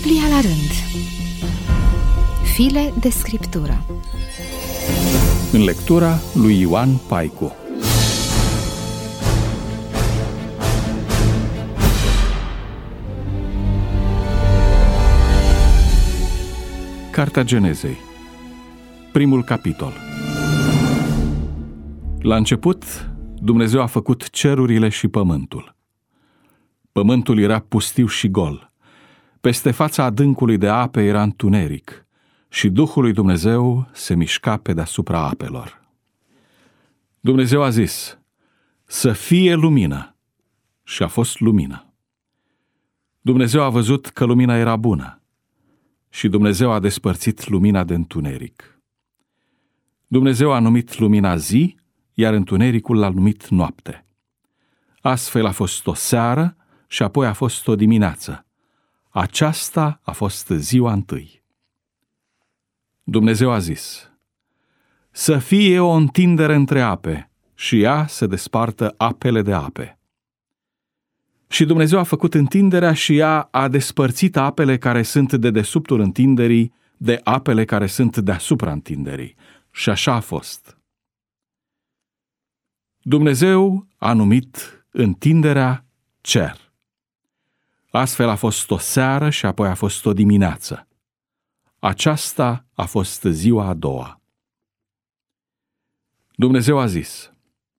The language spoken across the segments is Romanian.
Biblia la rând. File de scriptură. În lectura lui Ioan Paicu. Cartea Genezei. Primul capitol. La început, Dumnezeu a făcut cerurile și pământul. Pământul era pustiu și gol. Peste fața adâncului de ape era întuneric și Duhul lui Dumnezeu se mișca pe deasupra apelor. Dumnezeu a zis: să fie lumină, și a fost lumină. Dumnezeu a văzut că lumina era bună și Dumnezeu a despărțit lumina de întuneric. Dumnezeu a numit lumina zi, iar întunericul l-a numit noapte. Astfel a fost o seară și apoi a fost o dimineață. Aceasta a fost ziua întâi. Dumnezeu a zis: să fie o întindere între ape și ea să despartă apele de ape. Și Dumnezeu a făcut întinderea și ea a despărțit apele care sunt de dedesubtul întinderii de apele care sunt deasupra întinderii. Și așa a fost. Dumnezeu a numit întinderea cer. Astfel a fost o seară și apoi a fost o dimineață. Aceasta a fost ziua a doua. Dumnezeu a zis: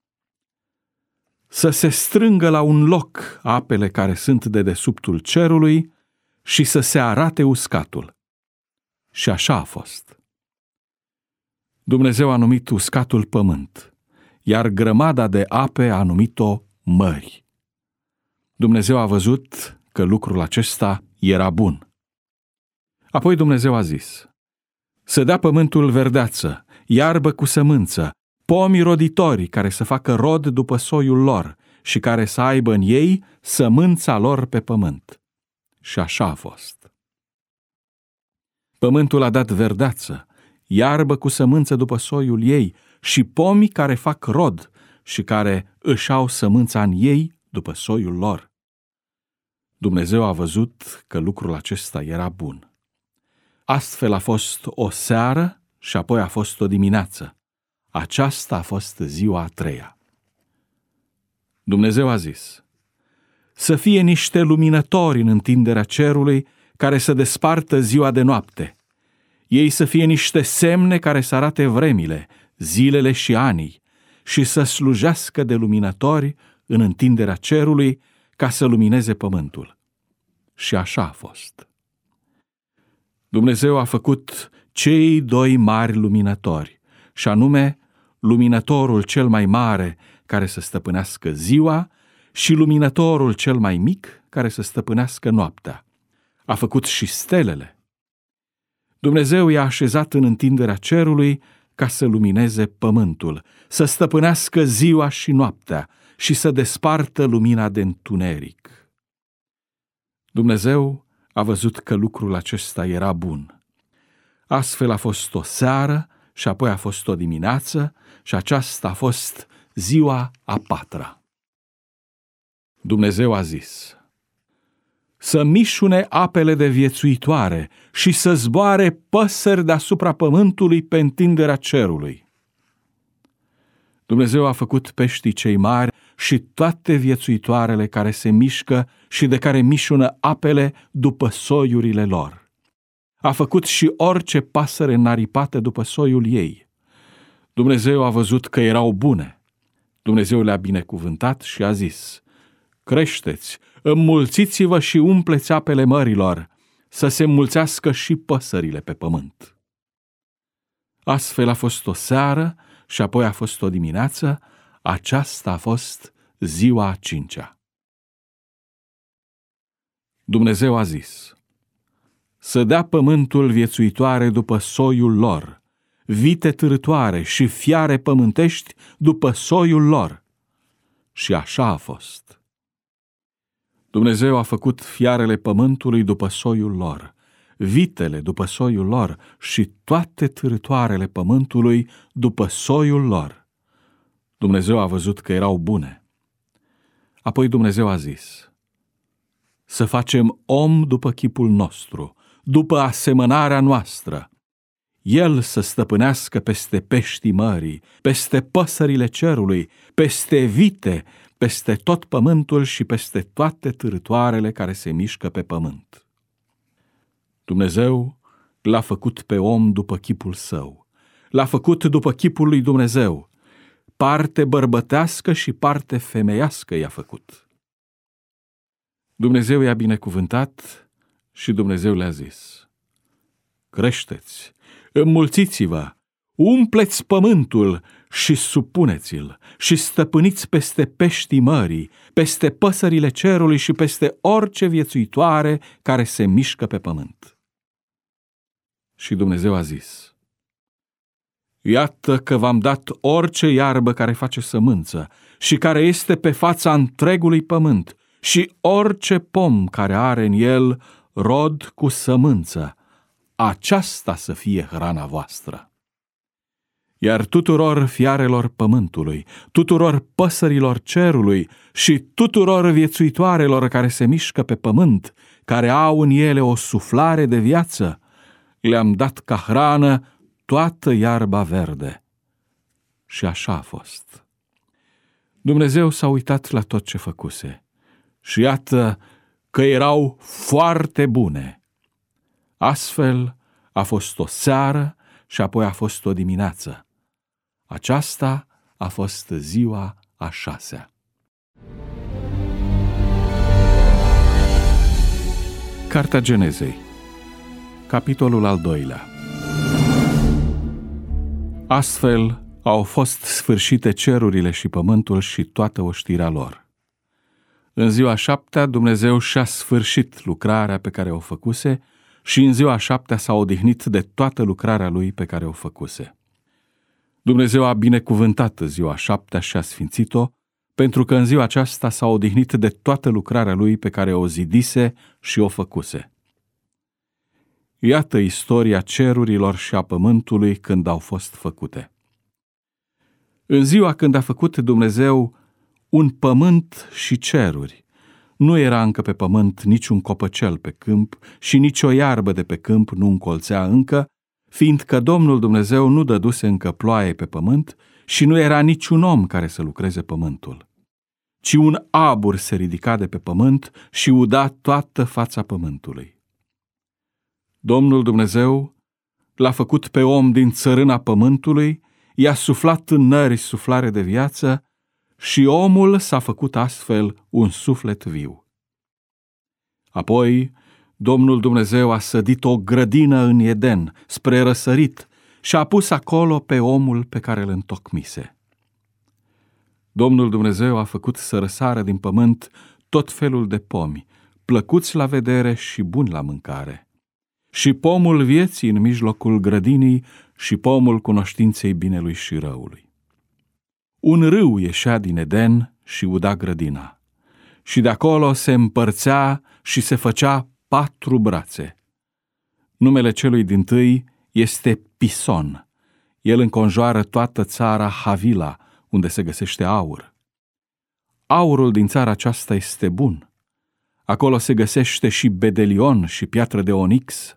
să se strângă la un loc apele care sunt de dedesubtul cerului și să se arate uscatul. Și așa a fost. Dumnezeu a numit uscatul pământ, iar grămada de ape a numit-o mări. Dumnezeu a văzut că lucrul acesta era bun. Apoi Dumnezeu a zis: să dea pământul verdeață, iarbă cu sămânță, pomi roditori care să facă rod după soiul lor și care să aibă în ei sămânța lor pe pământ. Și așa a fost. Pământul a dat verdeață, iarbă cu sămânță după soiul ei și pomi care fac rod și care își au sămânța în ei după soiul lor. Dumnezeu a văzut că lucrul acesta era bun. Astfel a fost o seară și apoi a fost o dimineață. Aceasta a fost ziua a treia. Dumnezeu a zis: să fie niște luminători în întinderea cerului care să despartă ziua de noapte. Ei să fie niște semne care să arate vremile, zilele și anii și să slujească de luminători în întinderea cerului ca să lumineze pământul. Și așa a fost. Dumnezeu a făcut cei doi mari luminători, și anume luminătorul cel mai mare care să stăpânească ziua și luminătorul cel mai mic care să stăpânească noaptea. A făcut și stelele. Dumnezeu i-a așezat în întinderea cerului ca să lumineze pământul, să stăpânească ziua și noaptea și să despartă lumina de întuneric. Dumnezeu a văzut că lucrul acesta era bun. Astfel a fost o seară și apoi a fost o dimineață și aceasta a fost ziua a patra. Dumnezeu a zis: să mișune apele de viețuitoare și să zboare păsări deasupra pământului pe întinderea cerului. Dumnezeu a făcut peștii cei mari și toate viețuitoarele care se mișcă și de care mișună apele după soiurile lor. A făcut și orice pasăre înaripată după soiul ei. Dumnezeu a văzut că erau bune. Dumnezeu le-a binecuvântat și a zis: creșteți, înmulțiți-vă și umpleți apele mărilor, să se înmulțească și păsările pe pământ. Astfel a fost o seară și apoi a fost o dimineață. Aceasta a fost ziua a cincea. Dumnezeu a zis: să dea pământul viețuitoare după soiul lor, vite târătoare și fiare pământești după soiul lor. Și așa a fost. Dumnezeu a făcut fiarele pământului după soiul lor, vitele după soiul lor și toate târătoarele pământului după soiul lor. Dumnezeu a văzut că erau bune. Apoi Dumnezeu a zis: să facem om după chipul nostru, după asemănarea noastră. El să stăpânească peste peștii mării, peste păsările cerului, peste vite, peste tot pământul și peste toate târătoarele care se mișcă pe pământ. Dumnezeu l-a făcut pe om după chipul său. L-a făcut după chipul lui Dumnezeu. Parte bărbătească și parte femeiască i-a făcut. Dumnezeu i-a binecuvântat și Dumnezeu le-a zis: creșteți, înmulțiți-vă, umpleți pământul și supuneți-l și stăpâniți peste peștii mării, peste păsările cerului și peste orice viețuitoare care se mișcă pe pământ. Și Dumnezeu a zis: iată că v-am dat orice iarbă care face sămânță și care este pe fața întregului pământ și orice pom care are în el rod cu sămânță, aceasta să fie hrana voastră. Iar tuturor fiarelor pământului, tuturor păsărilor cerului și tuturor viețuitoarelor care se mișcă pe pământ, care au în ele o suflare de viață, le-am dat ca hrană toată iarba verde. Și așa a fost. Dumnezeu s-a uitat la tot ce făcuse și iată că erau foarte bune. Astfel a fost o seară și apoi a fost o dimineață. Aceasta a fost ziua a 6-a. Cartea Genezei, capitolul al 2-lea. Astfel au fost sfârșite cerurile și pământul și toată oștirea lor. În ziua 7-a Dumnezeu și-a sfârșit lucrarea pe care o făcuse și în ziua 7-a s-a odihnit de toată lucrarea lui pe care o făcuse. Dumnezeu a binecuvântat ziua 7-a și a sfințit-o, pentru că în ziua aceasta s-a odihnit de toată lucrarea lui pe care o zidise și o făcuse. Iată istoria cerurilor și a pământului când au fost făcute. În ziua când a făcut Dumnezeu un pământ și ceruri, nu era încă pe pământ niciun copăcel pe câmp și nici o iarbă de pe câmp nu încolțea încă, fiindcă Domnul Dumnezeu nu dăduse încă ploaie pe pământ și nu era niciun om care să lucreze pământul, ci un abur se ridica de pe pământ și uda toată fața pământului. Domnul Dumnezeu l-a făcut pe om din țărâna pământului, i-a suflat în nări suflare de viață și omul s-a făcut astfel un suflet viu. Apoi, Domnul Dumnezeu a sădit o grădină în Eden, spre răsărit, și a pus acolo pe omul pe care îl întocmise. Domnul Dumnezeu a făcut să răsară din pământ tot felul de pomi, plăcuți la vedere și buni la mâncare, și pomul vieții în mijlocul grădinii și pomul cunoștinței binelui și răului. Un râu ieșea din Eden și uda grădina, și de acolo se împărțea și se făcea 4 brațe. Numele celui dintâi este Pison. El înconjoară toată țara Havila, unde se găsește aur. Aurul din țara aceasta este bun. Acolo se găsește și bedelion și piatră de onix.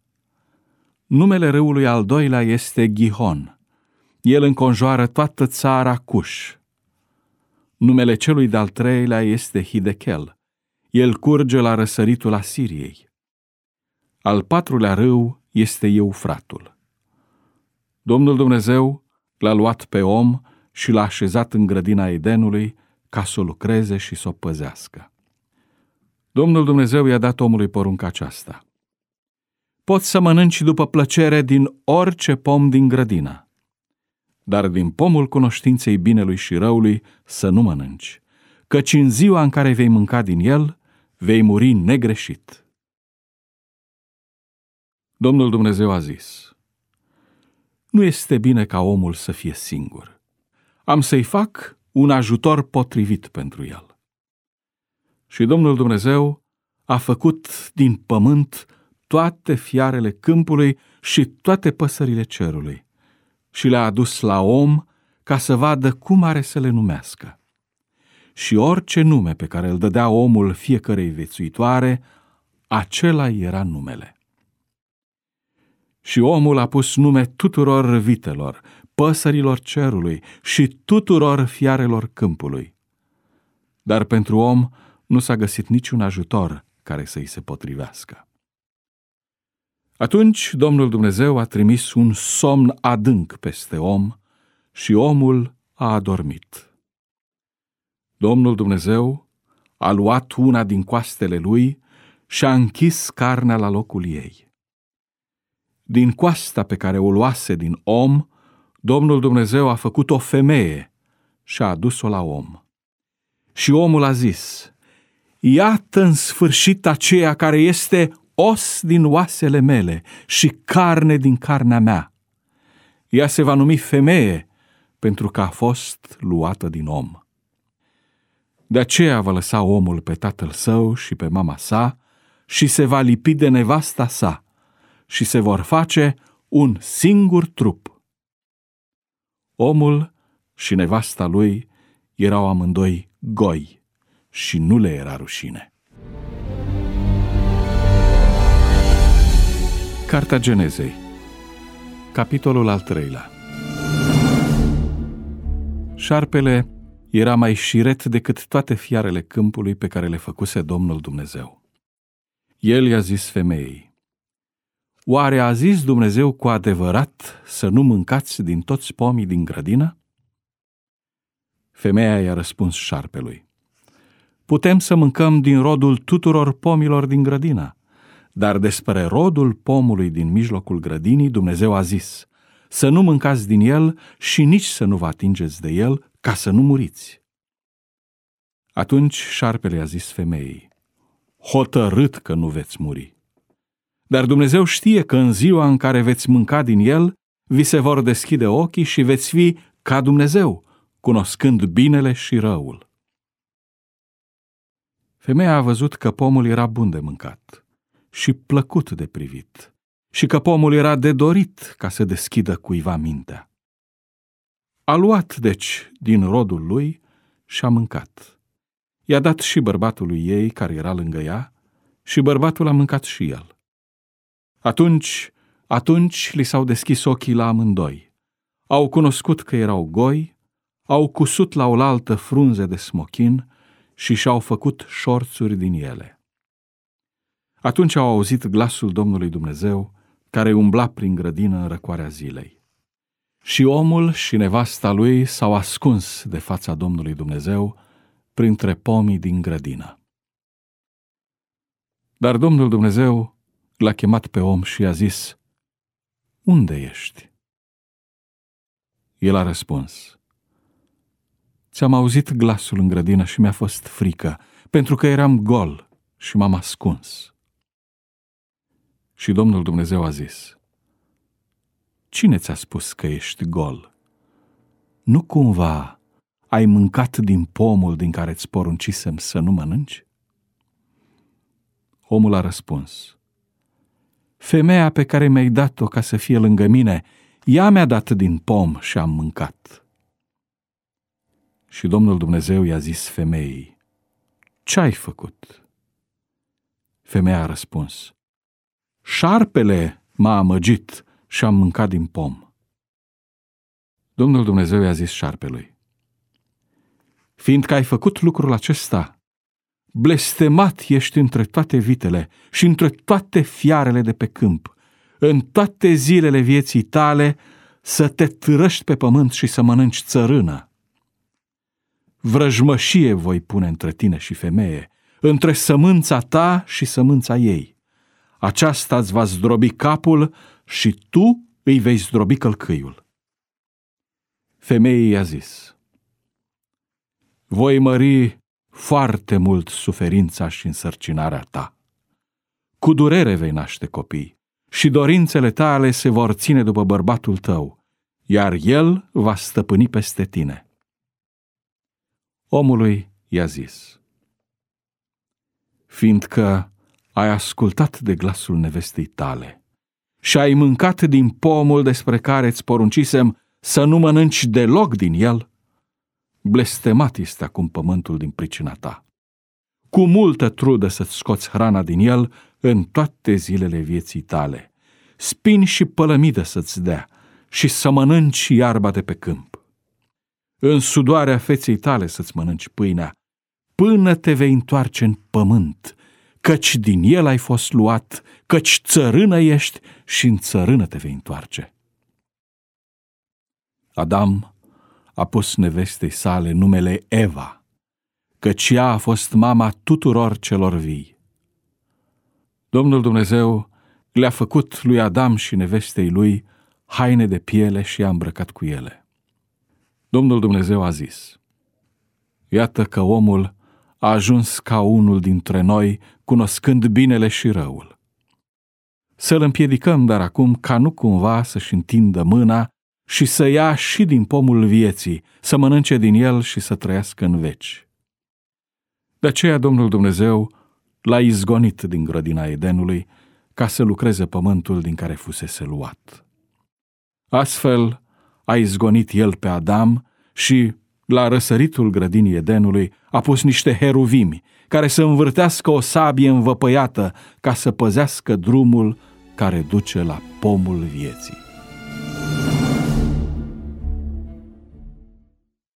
Numele râului al doilea este Gihon. El înconjoară toată țara Cuș. Numele celui de-al treilea este Hidechel. El curge la răsăritul Asiriei. Al 4-lea râu este Eufratul. Domnul Dumnezeu l-a luat pe om și l-a așezat în grădina Edenului ca să o lucreze și să o păzească. Domnul Dumnezeu i-a dat omului porunca aceasta: poți să mănânci după plăcere din orice pom din grădină, dar din pomul cunoștinței binelui și răului să nu mănânci, căci în ziua în care vei mânca din el, vei muri negreșit. Domnul Dumnezeu a zis: nu este bine ca omul să fie singur. Am să-i fac un ajutor potrivit pentru el. Și Domnul Dumnezeu a făcut din pământ toate fiarele câmpului și toate păsările cerului și le-a adus la om ca să vadă cum are să le numească. și orice nume pe care îl dădea omul fiecărei viețuitoare, acela era numele. Și omul a pus nume tuturor vitelor, păsărilor cerului și tuturor fiarelor câmpului. Dar pentru om nu s-a găsit niciun ajutor care să-i se potrivească. Atunci Domnul Dumnezeu a trimis un somn adânc peste om și omul a adormit. Domnul Dumnezeu a luat una din coastele lui și a închis carnea la locul ei. Din coasta pe care o luase din om, Domnul Dumnezeu a făcut o femeie și a adus-o la om. Și omul a zis: iată în sfârșit aceea care este os din oasele mele și carne din carnea mea. Ea se va numi femeie, pentru că a fost luată din om. De aceea va lăsa omul pe tatăl său și pe mama sa și se va lipi de nevasta sa și se vor face un singur trup. Omul și nevasta lui erau amândoi goi și nu le era rușine. Cartea Genezei, capitolul al 3-lea. Șarpele era mai șiret decât toate fiarele câmpului pe care le făcuse Domnul Dumnezeu. El i-a zis femeii: oare a zis Dumnezeu cu adevărat să nu mâncați din toți pomii din grădină? Femeia i-a răspuns șarpelui: putem să mâncăm din rodul tuturor pomilor din grădină, dar despre rodul pomului din mijlocul grădinii Dumnezeu a zis: să nu mâncați din el și nici să nu vă atingeți de el, ca să nu muriți. Atunci șarpele a zis femeii: hotărât că nu veți muri. Dar Dumnezeu știe că în ziua în care veți mânca din el, vi se vor deschide ochii și veți fi ca Dumnezeu, cunoscând binele și răul. Femeia a văzut că pomul era bun de mâncat și plăcut de privit și că pomul era de dorit ca să deschidă cuiva mintea. A luat, deci, din rodul lui și a mâncat. I-a dat și bărbatului ei, care era lângă ea, și bărbatul a mâncat și el. Atunci li s-au deschis ochii la amândoi. Au cunoscut că erau goi, au cusut la oaltă frunze de smochin și și-au făcut șorțuri din ele. Atunci au auzit glasul Domnului Dumnezeu, care umbla prin grădină în răcoarea zilei. Și omul și nevasta lui s-au ascuns de fața Domnului Dumnezeu printre pomii din grădină. Dar Domnul Dumnezeu l-a chemat pe om și i-a zis: unde ești? El a răspuns: ți-am auzit glasul în grădină și mi-a fost frică, pentru că eram gol și m-am ascuns. Și Domnul Dumnezeu a zis: cine ți-a spus că ești gol? Nu cumva ai mâncat din pomul din care îți poruncisem să nu mănânci? Omul a răspuns: femeia pe care mi-ai dat-o ca să fie lângă mine, ea mi-a dat din pom și am mâncat. Și Domnul Dumnezeu i-a zis femeii: ce ai făcut? Femeia a răspuns: șarpele m-a amăgit și am mâncat din pom. Domnul Dumnezeu i-a zis șarpelui: fiindcă ai făcut lucrul acesta, blestemat ești între toate vitele și între toate fiarele de pe câmp. În toate zilele vieții tale să te târăști pe pământ și să mănânci țărână. Vrăjmășie voi pune între tine și femeie, între sămânța ta și sămânța ei. Aceasta îți va zdrobi capul și tu îi vei zdrobi călcâiul. Femeii i-a zis: voi mări foarte mult suferința și însărcinarea ta. Cu durere vei naște copii și dorințele tale se vor ține după bărbatul tău, iar el va stăpâni peste tine. Omului i-a zis: fiindcă ai ascultat de glasul nevestei tale și ai mâncat din pomul despre care îți poruncisem să nu mănânci deloc din el, blestemat este acum pământul din pricina ta. Cu multă trudă să-ți scoți hrana din el în toate zilele vieții tale. Spini și pălămidă să-ți dea și să mănânci iarba de pe câmp. În sudoarea feței tale să-ți mănânci pâinea, până te vei întoarce în pământ, căci din el ai fost luat, căci țărână ești și în țărână te vei întoarce. Adam a pus nevestei sale numele Eva, căci ea a fost mama tuturor celor vii. Domnul Dumnezeu le-a făcut lui Adam și nevestei lui haine de piele și i-a îmbrăcat cu ele. Domnul Dumnezeu a zis: iată că omul a ajuns ca unul dintre noi, cunoscând binele și răul. Să-l împiedicăm dar acum ca nu cumva să-și întindă mâna și să ia și din pomul vieții, să mănânce din el și să trăiască în veci. De aceea Domnul Dumnezeu l-a izgonit din grădina Edenului ca să lucreze pământul din care fusese luat. Astfel a izgonit el pe Adam și, la răsăritul grădinii Edenului, a pus niște heruvimi care să învârtească o sabie învăpăiată ca să păzească drumul care duce la pomul vieții.